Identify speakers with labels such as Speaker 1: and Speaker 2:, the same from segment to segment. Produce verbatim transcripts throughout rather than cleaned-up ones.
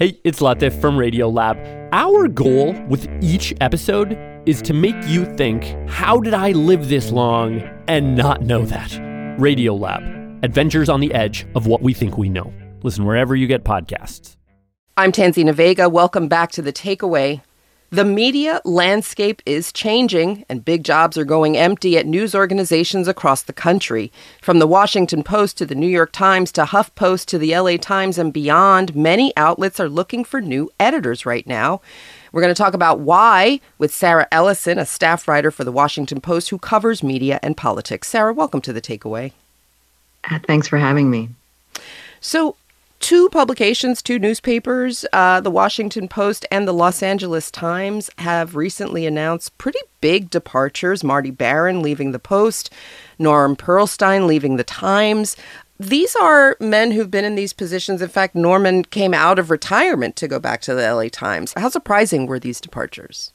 Speaker 1: Hey, it's Latif from Radiolab. Our goal with each episode is to make you think, how did I live this long and not know that? Radiolab, adventures on the edge of what we think we know. Listen wherever you get podcasts.
Speaker 2: I'm Tanzina Vega. Welcome back to The Takeaway. The media landscape is changing, and big jobs are going empty at news organizations across the country. From the Washington Post to the New York Times to HuffPost to the L A Times and beyond, many outlets are looking for new editors right now. We're going to talk about why with Sarah Ellison, a staff writer for the Washington Post who covers media and politics. Sarah, welcome to The Takeaway.
Speaker 3: Uh, thanks for having me.
Speaker 2: So, Two publications, two newspapers, uh, the Washington Post and the Los Angeles Times, have recently announced pretty big departures. Marty Baron leaving the Post, Norm Pearlstein leaving the Times. These are men who've been in these positions. In fact, Norman came out of retirement to go back to the L A Times. How surprising were these departures?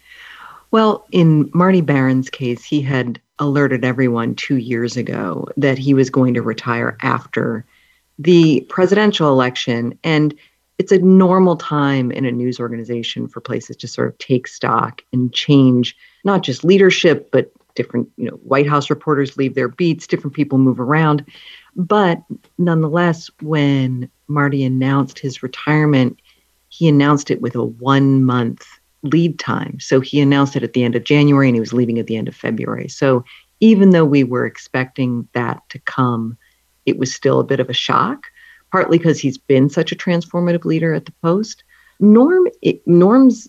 Speaker 3: Well, in Marty Baron's case, he had alerted everyone two years ago that he was going to retire after the presidential election. And it's a normal time in a news organization for places to sort of take stock and change, not just leadership, but different, you know, White House reporters leave their beats, different people move around. But nonetheless, when Marty announced his retirement, he announced it with a one month lead time. So he announced it at the end of January and he was leaving at the end of February. So even though we were expecting that to come, it was still a bit of a shock, partly because he's been such a transformative leader at the Post. Norm, it, Norm's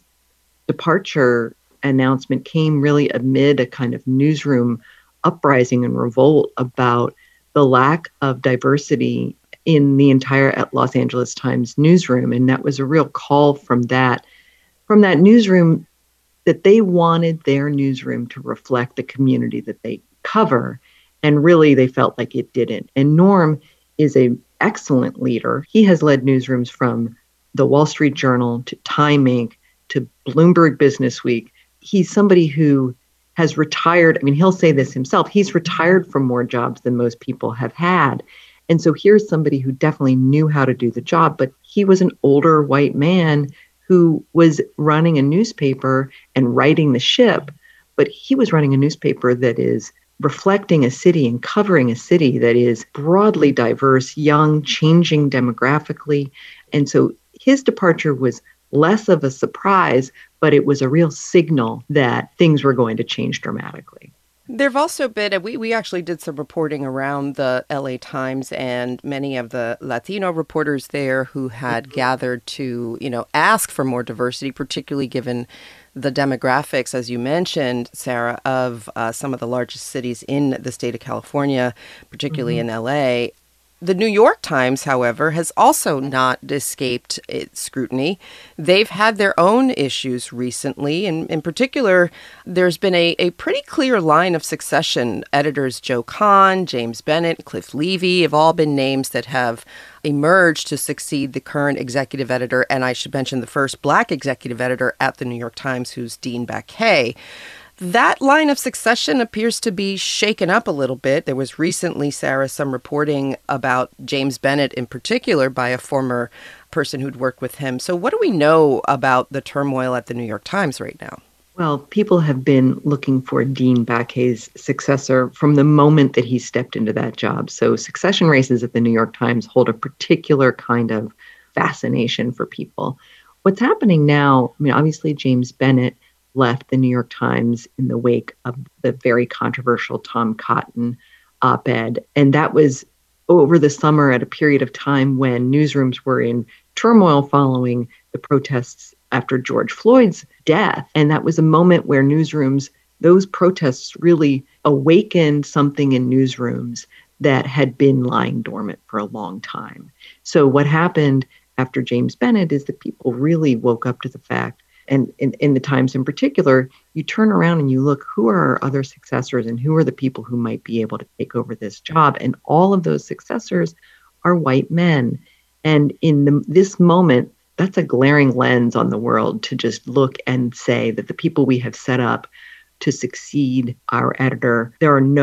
Speaker 3: departure announcement came really amid a kind of newsroom uprising and revolt about the lack of diversity in the entire Los Angeles Times newsroom. And that was a real call from that, from that newsroom that they wanted their newsroom to reflect the community that they cover. And really, they felt like it didn't. And Norm is an excellent leader. He has led newsrooms from the Wall Street Journal to Time Incorporated to Bloomberg Business Week. He's somebody who has retired. I mean, he'll say this himself. He's retired from more jobs than most people have had. And so here's somebody who definitely knew how to do the job. But he was an older white man who was running a newspaper and righting the ship. But he was running a newspaper that is reflecting a city and covering a city that is broadly diverse, young, changing demographically. And so his departure was less of a surprise, but it was a real signal that things were going to change dramatically.
Speaker 2: There have also been, and we, we actually did some reporting around the L A Times and many of the Latino reporters there who had gathered to, you know, ask for more diversity, particularly given the demographics, as you mentioned, Sarah, of uh, some of the largest cities in the state of California, particularly mm-hmm. in L A. The New York Times, however, has also not escaped its scrutiny. They've had their own issues recently. And in particular, there's been a, a pretty clear line of succession. Editors Joe Kahn, James Bennett, Cliff Levy have all been names that have emerged to succeed the current executive editor. And I should mention the first Black executive editor at the New York Times, who's Dean Baquet. That line of succession appears to be shaken up a little bit. There was recently, Sarah, some reporting about James Bennett in particular by a former person who'd worked with him. So what do we know about the turmoil at the New York Times right now?
Speaker 3: Well, people have been looking for Dean Baquet's successor from the moment that he stepped into that job. So succession races at the New York Times hold a particular kind of fascination for people. What's happening now, I mean, obviously James Bennett left the New York Times in the wake of the very controversial Tom Cotton op-ed. And that was over the summer at a period of time when newsrooms were in turmoil following the protests after George Floyd's death. And that was a moment where newsrooms, those protests really awakened something in newsrooms that had been lying dormant for a long time. So what happened after James Bennett is that people really woke up to the fact, and in, in the Times in particular, you turn around and you look, who are our other successors and who are the people who might be able to take over this job? And all of those successors are white men. And in the, this moment, that's a glaring lens on the world to just look and say that the people we have set up to succeed our editor, there are no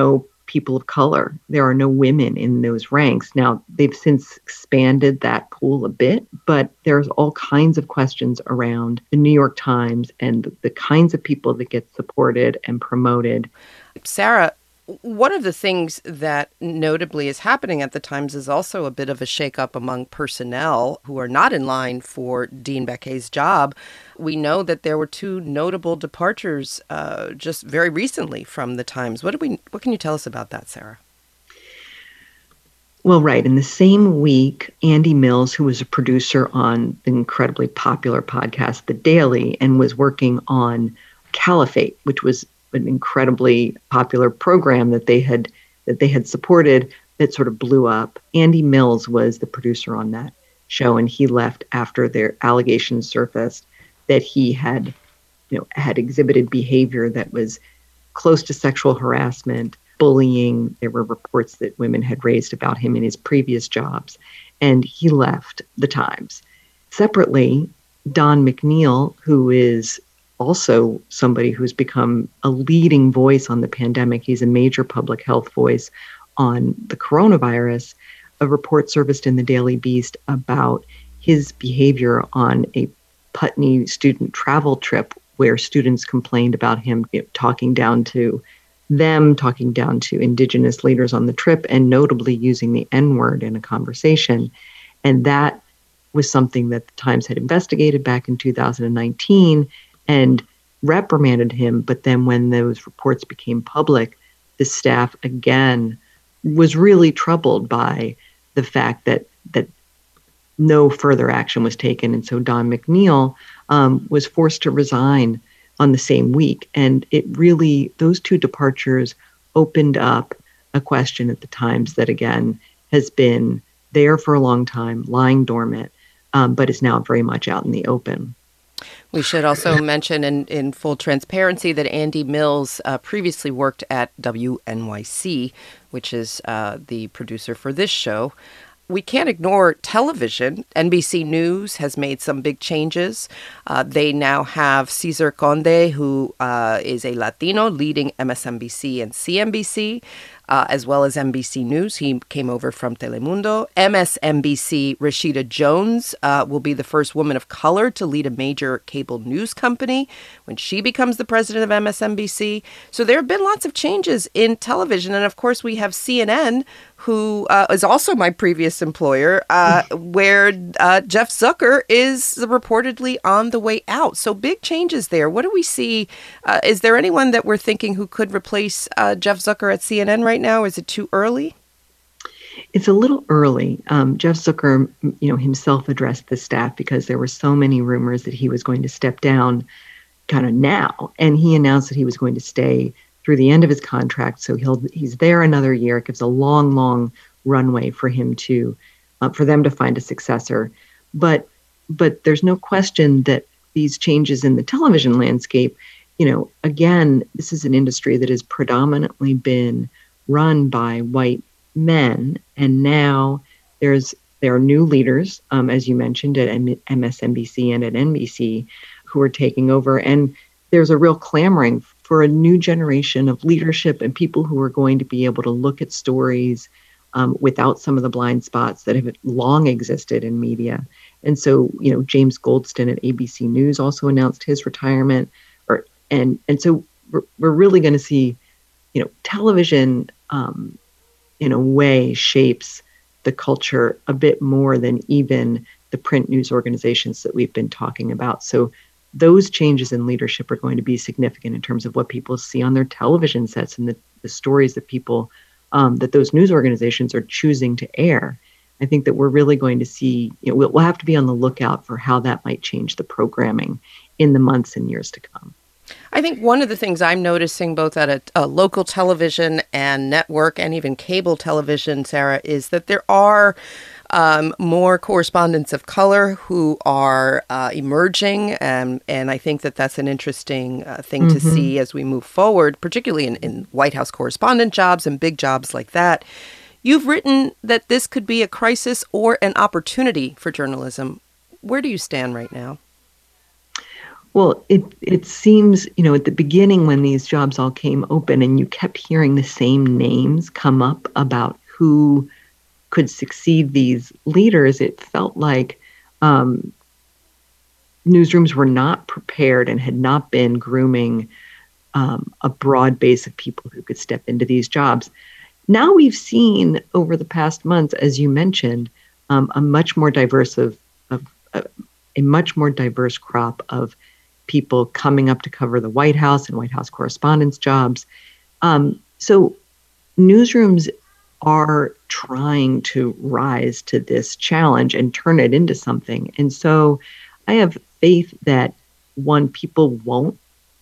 Speaker 3: people of color. There are no women in those ranks. Now, they've since expanded that pool a bit, but there's all kinds of questions around the New York Times and the, the kinds of people that get supported and promoted.
Speaker 2: Sarah, one of the things that notably is happening at the Times is also a bit of a shakeup among personnel who are not in line for Dean Baquet's job. We know that there were two notable departures uh, just very recently from the Times. What do we? What can you tell us about that, Sarah?
Speaker 3: Well, right. In the same week, Andy Mills, who was a producer on the incredibly popular podcast, The Daily, and was working on Caliphate, which was an incredibly popular program that they had that they had supported that sort of blew up. Andy Mills was the producer on that show, and he left after their allegations surfaced that he had, you know, had exhibited behavior that was close to sexual harassment, bullying. There were reports that women had raised about him in his previous jobs, and he left the Times. Separately, Don McNeil, who is also somebody who's become a leading voice on the pandemic. He's a major public health voice on the coronavirus. A report surfaced in the Daily Beast about his behavior on a Putney student travel trip where students complained about him, you know, talking down to them, talking down to Indigenous leaders on the trip, and notably using the N-word in a conversation. And that was something that the Times had investigated back in two thousand nineteen and reprimanded him. But then when those reports became public, the staff again was really troubled by the fact that that no further action was taken. And so Don McNeil um, was forced to resign on the same week. And it really, those two departures opened up a question at the Times that, again, has been there for a long time, lying dormant, um, but is now very much out in the open.
Speaker 2: We should also mention in, in full transparency that Andy Mills uh, previously worked at W N Y C, which is uh, the producer for this show. We can't ignore television. N B C News has made some big changes. Uh, they now have Cesar Conde, who uh, is a Latino leading M S N B C and C N B C, uh, as well as N B C News. He came over from Telemundo. M S N B C, Rashida Jones uh, will be the first woman of color to lead a major cable news company when she becomes the president of M S N B C. So there have been lots of changes in television. And of course, we have C N N, who uh, is also my previous employer, uh, where uh, Jeff Zucker is reportedly on the way out. So big changes there. What do we see? Uh, is there anyone that we're thinking who could replace uh, Jeff Zucker at C N N right now? Is it too early?
Speaker 3: It's a little early. Um, Jeff Zucker, you know, himself addressed the staff because there were so many rumors that he was going to step down kind of now. And he announced that he was going to stay through the end of his contract. So he'll he's there another year. It gives a long, long runway for him to, uh, for them to find a successor. But but there's no question that these changes in the television landscape, you know, again, this is an industry that has predominantly been run by white men, and now there's there are new leaders, um, as you mentioned, at M S N B C and at N B C, who are taking over, and there's a real clamoring for a new generation of leadership and people who are going to be able to look at stories um, without some of the blind spots that have long existed in media. And so, you know, James Goldston at A B C News also announced his retirement, or and and so we're, we're really going to see, you know, television um, in a way shapes the culture a bit more than even the print news organizations that we've been talking about. So those changes in leadership are going to be significant in terms of what people see on their television sets and the, the stories that people, um, that those news organizations are choosing to air. I think that we're really going to see, you know, we'll, we'll have to be on the lookout for how that might change the programming in the months and years to come.
Speaker 2: I think one of the things I'm noticing both at a, a local television and network and even cable television, Sarah, is that there are um, more correspondents of color who are uh, emerging. And, and I think that that's an interesting uh, thing mm-hmm. to see as we move forward, particularly in, in White House correspondent jobs and big jobs like that. You've written that this could be a crisis or an opportunity for journalism. Where do you stand right now?
Speaker 3: Well, it it seems, you know, at the beginning when these jobs all came open and you kept hearing the same names come up about who could succeed these leaders, it felt like um, newsrooms were not prepared and had not been grooming um, a broad base of people who could step into these jobs. Now we've seen over the past months, as you mentioned, um, a much more diverse of, of uh, a much more diverse crop of people coming up to cover the White House and White House correspondence jobs. Um, so newsrooms are trying to rise to this challenge and turn it into something. And so I have faith that, one, people won't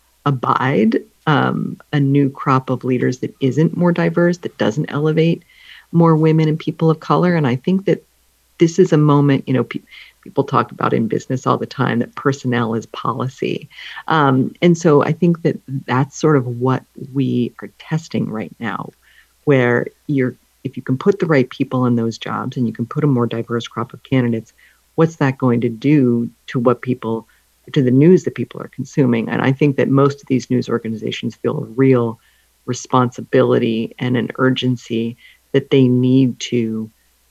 Speaker 3: abide um, a new crop of leaders that isn't more diverse, that doesn't elevate more women and people of color. And I think that this is a moment, you know, pe- people talk about in business all the time that personnel is policy. Um, and so I think that that's sort of what we are testing right now, where you're, if you can put the right people in those jobs and you can put a more diverse crop of candidates, what's that going to do to what people, to the news that people are consuming? And I think that most of these news organizations feel a real responsibility and an urgency that they need to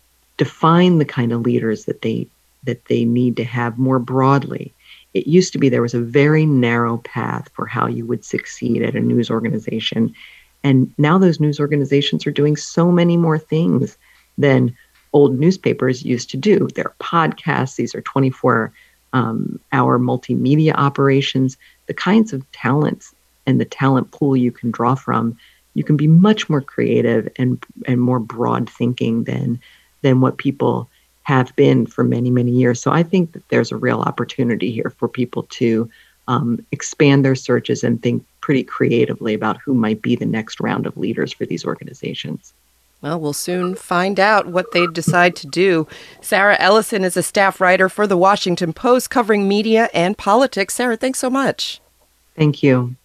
Speaker 3: define the kind of leaders that they that they need to have more broadly. It used to be there was a very narrow path for how you would succeed at a news organization. And now those news organizations are doing so many more things than old newspapers used to do. There are podcasts. These are twenty-four um, hour multimedia operations. The kinds of talents and the talent pool you can draw from, you can be much more creative and, and more broad thinking than, than what people have been for many, many years. So I think that there's a real opportunity here for people to um, expand their searches and think pretty creatively about who might be the next round of leaders for these organizations.
Speaker 2: Well, we'll soon find out what they decide to do. Sarah Ellison is a staff writer for The Washington Post covering media and politics. Sarah, thanks so much.
Speaker 3: Thank you.